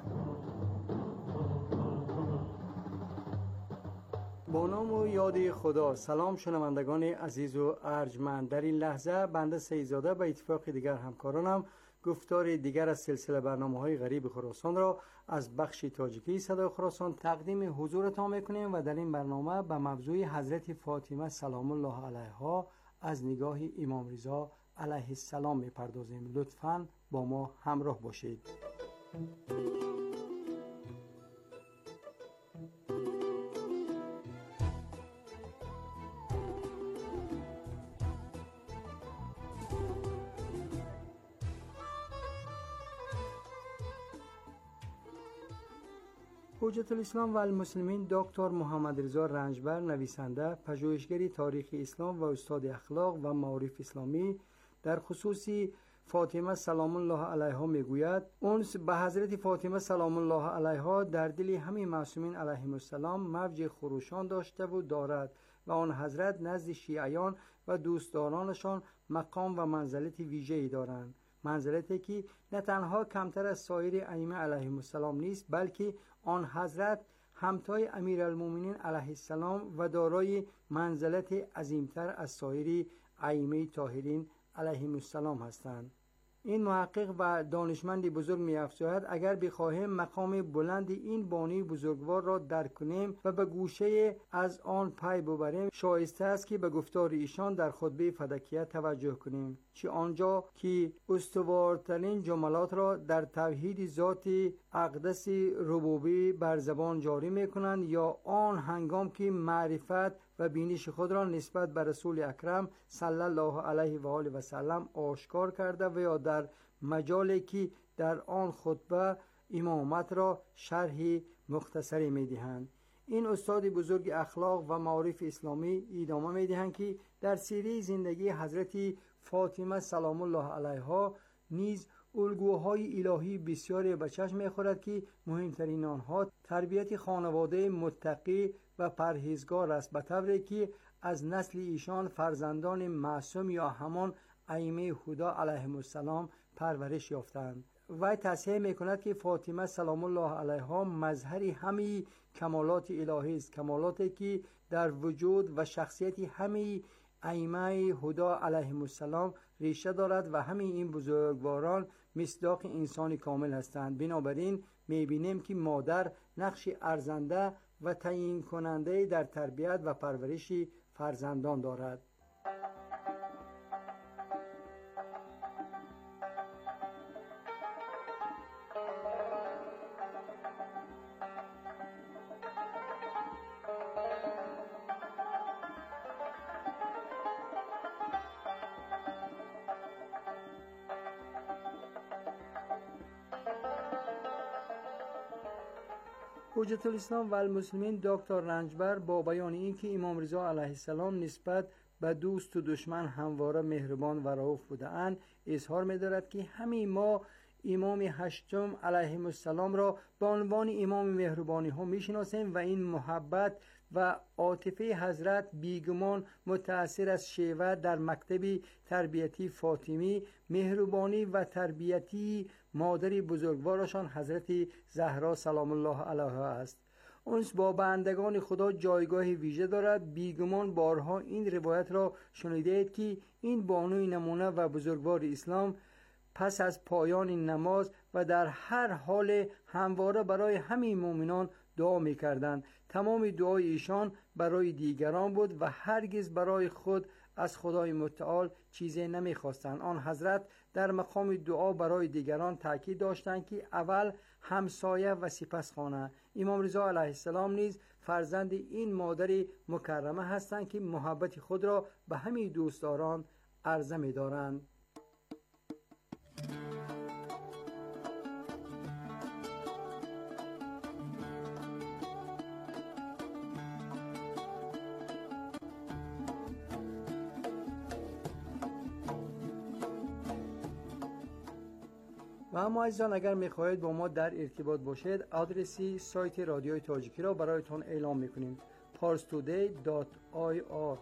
با نام و یاد خدا. سلام شنوندگان عزیز و ارجمند. در این لحظه بنده سیدزاده به اتفاق دیگر همکارانم گفتار دیگر از سلسله برنامه‌های غریب خراسان را از بخش تاجیکی صدای خراسان تقدیم حضورتان می‌کنیم و در این برنامه به موضوع حضرت فاطمه سلام الله علیها از نگاه امام رضا علیه السلام می‌پردازیم. لطفاً با ما همراه باشید. حجت الاسلام و المسلمین دکتر محمد رضا رنجبر، نویسنده، پژوهشگر تاریخ اسلام و استاد اخلاق و معارف اسلامی، در خصوص فاطمه سلام الله علیها میگوید انس به حضرت فاطمه سلام الله علیها در دل همه معصومین علیهم السلام موج خروشان داشته و دارد و آن حضرت نزد شیعیان و دوستدارانشان مقام و منزلت ویژه‌ای دارند، منزلتی که نه تنها کمتر از سایر ائمه علیهم السلام نیست، بلکه آن حضرت همتای امیرالمومنین علیه السلام و دارای منزلت عظیمتر از سایر ائمه طاهرین علیهم السلام هستند. این محقق و دانشمند بزرگ می‌افزاید اگر بخواهیم مقام بلند این بانی بزرگوار را درک کنیم و به گوشه از آن پی ببریم، شایسته است که به گفتار ایشان در خطبه فدکیه توجه کنیم، چه آنجا که استوارترین جملات را در توحید ذات اقدس ربوبی بر زبان جاری می‌کنند، یا آن هنگام که معرفت و بینش خود را نسبت به رسول اکرم صلی الله علیه و آله و سلم آشکار کرده و یا در مجالی که در آن خطبه امامت را شرح مختصری می‌دهند. این استاد بزرگ اخلاق و معارف اسلامی ادامه می‌دهند که در سیره زندگی حضرت فاطمه سلام الله علیها نیز الگوهای الهی بسیاری به چشم می‌خورد که مهمترین آنها تربیت خانواده متقی و پرهیزگار است، به طوری که از نسل ایشان فرزندان معصوم یا همان ائمه هدی علیهم السلام پرورش یافتند. و تصحیح میکند که فاطمه سلام الله علیها مظهری همه کمالات الهی است، کمالاتی که در وجود و شخصیت همه ائمه هدی علیهم السلام ریشه دارد و همه این بزرگواران مصداق انسان کامل هستند. بنابراین میبینیم که مادر نقش ارزنده و تعیین کننده در تربیت و پرورش فرزندان دارد. حجت الاسلام و المسلمین دکتر رنجبر با بیان اینکه امام رضا علیه السلام نسبت به دوست و دشمن همواره مهربان و رؤوف بودند، اظهار می‌دارد که همه ما امام هشتم علیه السلام را به عنوان امام مهربانی ها میشناسیم و این محبت و عاطفه حضرت بیگمان متأثر از شیوه در مکتب تربیتی فاطمی، مهربانی و تربیتی مادر بزرگوارشان حضرت زهرا سلام الله علیها است. انس با بندگان خدا جایگاه ویژه دارد. بیگمان بارها این روایت را شنیده اید که این بانوی نمونه و بزرگوار اسلام پس از پایان نماز و در هر حال همواره برای همه مؤمنان دعا می‌کردند. تمام دعای ایشان برای دیگران بود و هرگز برای خود از خدای متعال چیزی نمی‌خواستند. آن حضرت در مقام دعا برای دیگران تاکید داشتند که اول همسایه و سپس خانه. امام رضا علیه السلام نیز فرزند این مادر مکرمه هستند که محبت خود را به همه دوستداران عرضه می‌دارند. و اما عزیزان اگر میخواهید با ما در ارتباط باشید، آدرسی سایت رادیوی تاجیکی را برایتان اعلام میکنیم: parstoday.ir.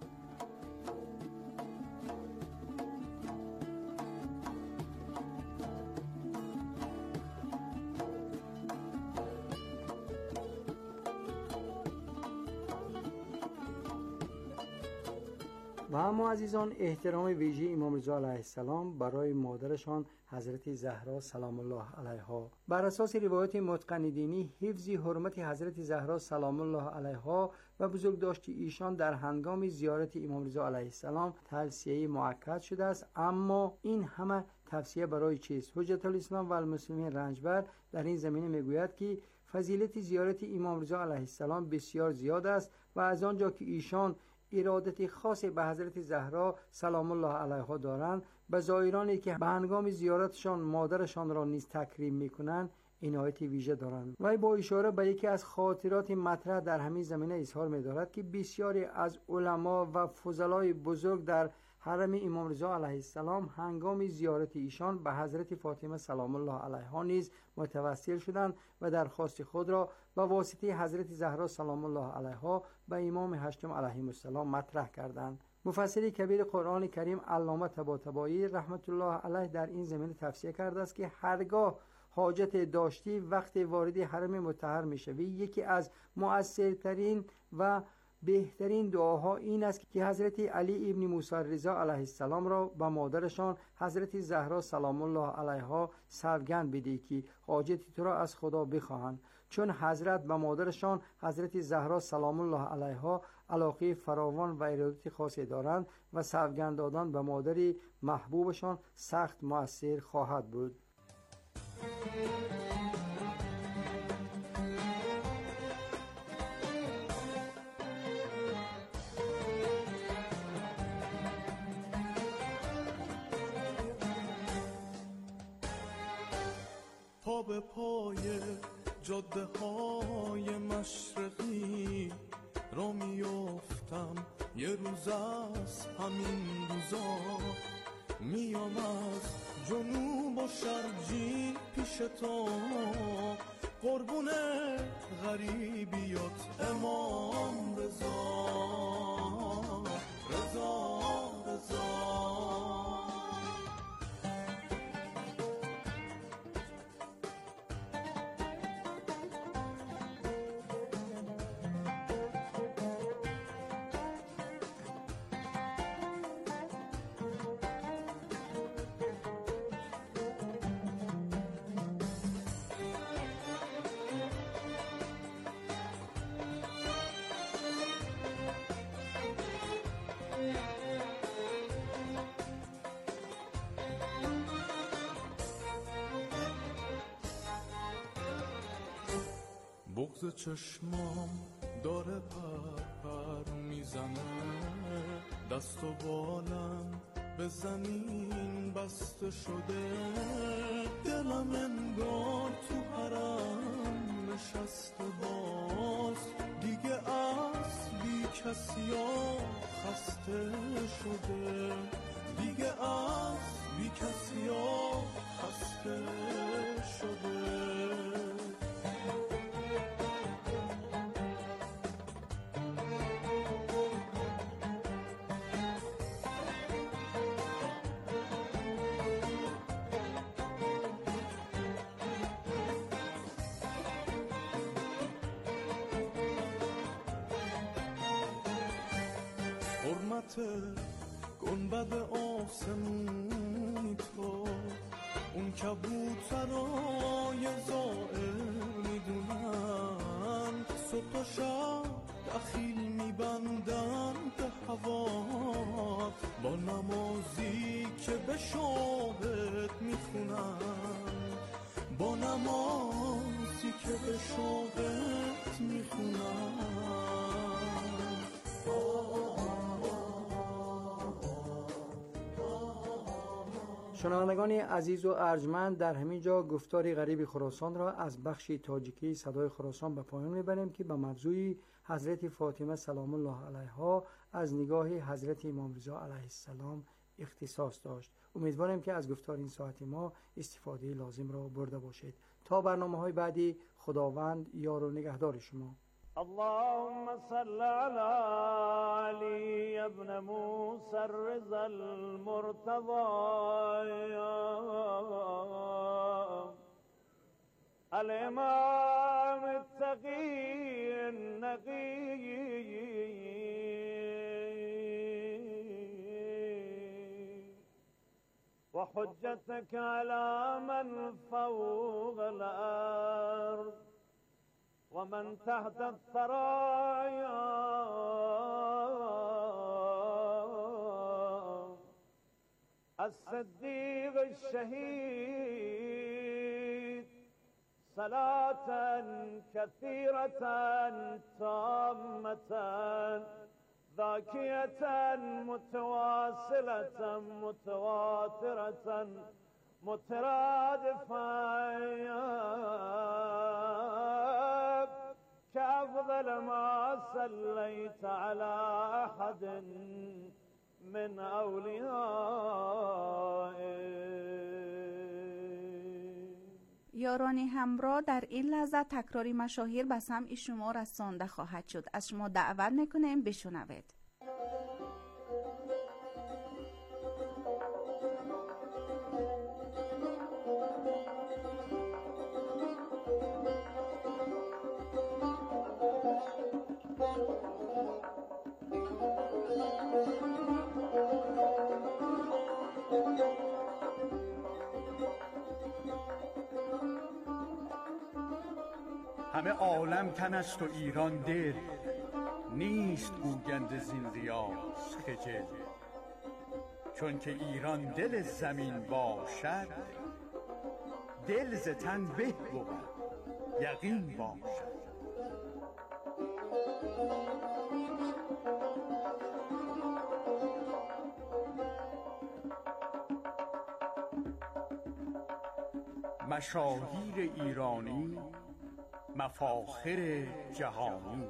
و اما عزیزان احترام ویژه امام رضا علیه السلام برای مادرشان حضرت زهرا سلام الله علیها. بر اساس روایت متقن دینی، حفظ حرمت حضرت زهرا سلام الله علیها و بزرگداشت ایشان در هنگام زیارت امام رضا علیه السلام توصیه مؤکد شده است. اما این همه توصیه برای چیست؟ حجت الاسلام و المسلمین رنجبر در این زمینه میگوید که فضیلت زیارت امام رضا علیه السلام بسیار زیاد است و از آنجا که ایشان ارادت خاصی به حضرت زهرا سلام الله علیها دارند، به زائرانی که به هنگام زیارتشان مادرشان را نیز تکریم میکنند عنایت ویژه دارند. و با اشاره به یکی از خاطرات مطرح در همین زمینه اظهار می‌دارد که بسیاری از علما و فضلای بزرگ در حرم امام رضا علیه السلام هنگام زیارت ایشان به حضرت فاطمه سلام الله علیها نیز متوسل شدند و درخواست خود را به واسطه حضرت زهرا سلام الله علیها به امام هشتم علیه السلام مطرح کردند. مفسر کبیر قرآن کریم علامه طباطبایی رحمت الله علیه در این زمینه توصیه کرده است که هرگاه حاجت داشتی وقت وارد حرم مطهر میشوی، یکی از مؤثرترین و بهترین دعاها این است که حضرت علی ابن موسی رضا علیه السلام را به مادرشان حضرت زهرا سلام الله علیها سوگند بدهی که حاجت تو را از خدا بخواهند، چون حضرت به مادرشان حضرت زهرا سلام الله علیها علاقه فراوان و ارادت خاصی دارند و سوگند دادن به مادر محبوبشان سخت مؤثر خواهد بود. پا به پای جاده های مشرقی را میافتم، یه روز از همین روزا میام از جنوب و شرقی پیش تو، قربون غریبیات امام رضا. ز چشمام داره پر میزنه، دست و بالم به زمین بسته شده، دلم انگار تو حرم نشسته باز، دیگه از بی کسی ها خسته شده، دیگه از بی کسی ها خسته شده. گنبد آسمونی تو، اون کبوترای زائر میدونن، صبح و شب دخیل میبندن به هوا، با نمازی که به شوقت میخونن، با نمازی که به شوقت میخونن. شنوندگان عزیز و ارجمند، در همین جا گفتاری غریب خراسان را از بخش تاجیکی صدای خراسان به پایان میبریم که به موضوع حضرت فاطمه سلام الله علیها از نگاه حضرت امام رضا علیه السلام اختصاص داشت. امیدوارم که از گفتار این ساعت ما استفاده لازم را برده باشید. تا برنامه‌های بعدی، خداوند یار و نگهدار شما. اللهم صل على علي ابن موسى الرضا المرتضى الإمام التقي النقي وحجتك على من فوق الأرض ومن تحت الثرايا الصديق الشهيد صلاة كثيرة تامة ذاكية متواصلة متواترة مترادفة كأفضل ما صليت على أحد من یارانی همراه، در این لحظه تکراری مشاهیر به سمع شما رسانده خواهد شد. از شما دعوت میکنیم بشنوید. همه عالم تن است و ایران دل، نیست گوگند زین ریاض خجل. چون که ایران دل زمین باشد، دل ز تن به بود یقین باشد. مشاهیر ایرانی، مفاخر جهانی.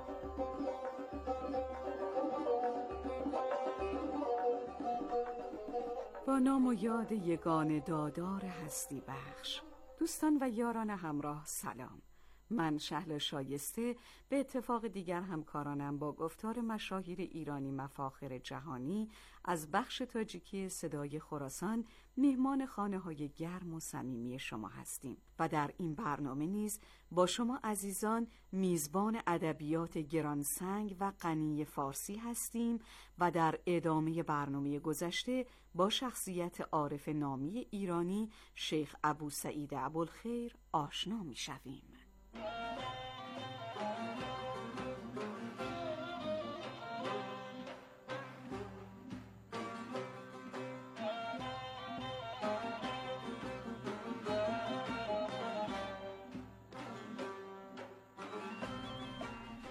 با نام و یاد یگانه دادار هستی بخش، دوستان و یاران همراه سلام. من شهلا شایسته به اتفاق دیگر همکارانم با گفتار مشاهیر ایرانی مفاخر جهانی از بخش تاجیکی صدای خراسان میهمان خانه‌های گرم و صمیمی شما هستیم و در این برنامه نیز با شما عزیزان میزبان ادبیات گرانسنگ و غنی فارسی هستیم و در ادامه برنامه گذشته با شخصیت عارف نامی ایرانی شیخ ابوسعید ابوالخیر آشنا میشویم.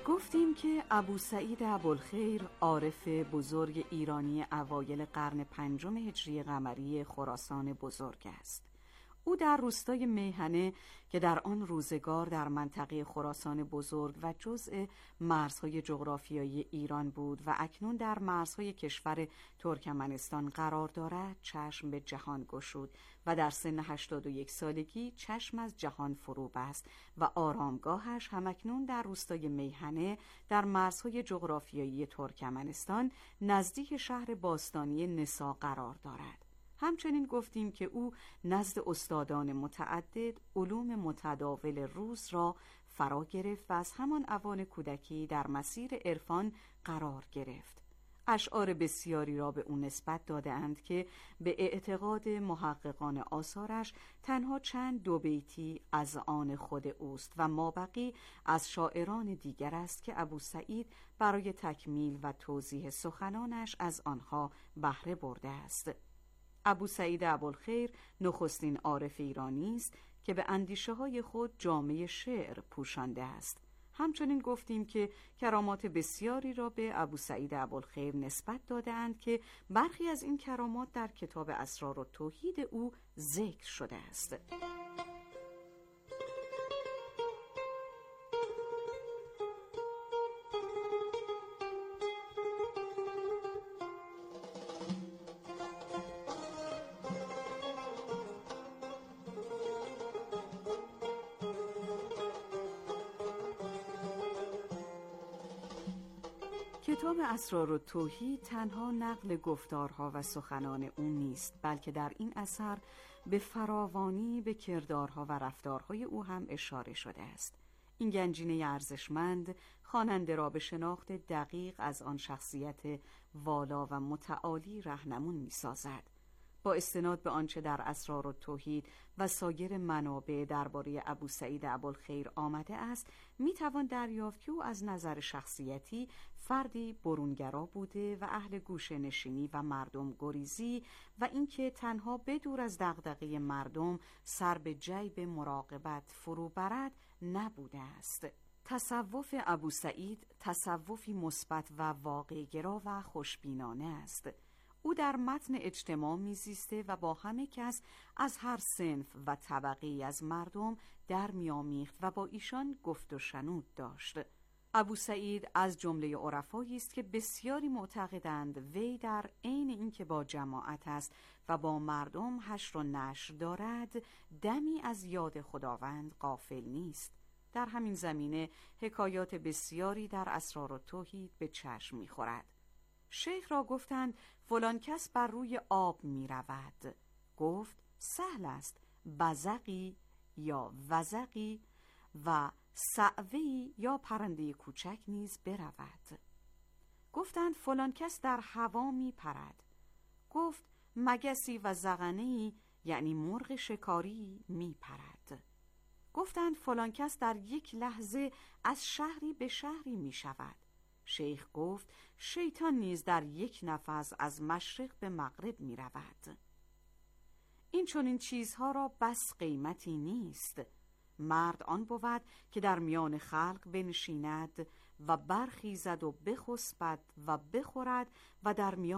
گفتیم که ابو سعید ابوالخیر عارف بزرگ ایرانی اوایل قرن 5 هجری قمری خراسان بزرگ است. او در روستای میهنه که در آن روزگار در منطقه خراسان بزرگ و جزء مرزهای جغرافیایی ایران بود و اکنون در مرزهای کشور ترکمنستان قرار دارد، چشم به جهان گشود و در سن 81 سالگی چشم از جهان فرو بست و آرامگاهش همکنون در روستای میهنه در مرزهای جغرافیایی ترکمنستان نزدیک شهر باستانی نسا قرار دارد. همچنین گفتیم که او نزد استادان متعدد علوم متداول روز را فرا گرفت و از همان اوان کودکی در مسیر عرفان قرار گرفت. اشعار بسیاری را به او نسبت داده‌اند که به اعتقاد محققان آثارش تنها چند دو بیتی از آن خود اوست و مابقی از شاعران دیگر است که ابو سعید برای تکمیل و توضیح سخنانش از آنها بهره برده است. ابو سعید ابوالخیر نخستین عارف ایرانی است که به اندیشه های خود جامه شعر پوشانده است. همچنین گفتیم که کرامات بسیاری را به ابو سعید ابوالخیر نسبت داده‌اند که برخی از این کرامات در کتاب اسرارالتوحید او ذکر شده است. کتاب اسرارالتوحید تنها نقل گفتارها و سخنان او نیست، بلکه در این اثر به فراوانی به کردارها و رفتارهای او هم اشاره شده است. این گنجینه ارزشمند خواننده را به شناخت دقیق از آن شخصیت والا و متعالی راهنمون می‌سازد. با استناد به آنچه در اسرارالتوحید و سایر منابع درباره ابو سعید ابوالخیر آمده است، میتوان دریافت که او از نظر شخصیتی فردی برونگرا بوده و اهل گوشه نشینی و مردم گریزی و اینکه تنها بدور از دغدغه مردم سر به جیب مراقبت فرو برد نبوده است. تصوف ابو سعید تصوفی مثبت و واقع‌گرا و خوشبینانه است. او در متن اجتماع میزیسته و با همه کس از هر صنف و طبقه از مردم در میامیخت و با ایشان گفت و شنود داشت. ابو سعید از جمله عرفایی است که بسیاری معتقدند وی در عین اینکه با جماعت است و با مردم حشر و نشر دارد، دمی از یاد خداوند غافل نیست. در همین زمینه حکایات بسیاری در اسرارالتوحید به چشم می‌خورد. شیخ را گفتند فلان کس بر روی آب می رود. گفت سهل است، بزقی یا وزقی و سعوی یا پرنده کوچک نیز برود. گفتند فلان کس در هوا می پرد. گفت مگسی و زغنه‌ای یعنی مرغ شکاری می پرد. گفتند فلان کس در یک لحظه از شهری به شهری می شود. شیخ گفت شیطان نیز در یک نفس از مشرق به مغرب می رود. این چنین چیزها را بس قیمتی نیست. مرد آن بود که در میان خلق بنشیند و برخیزد و بخسبد و بخورد و در میان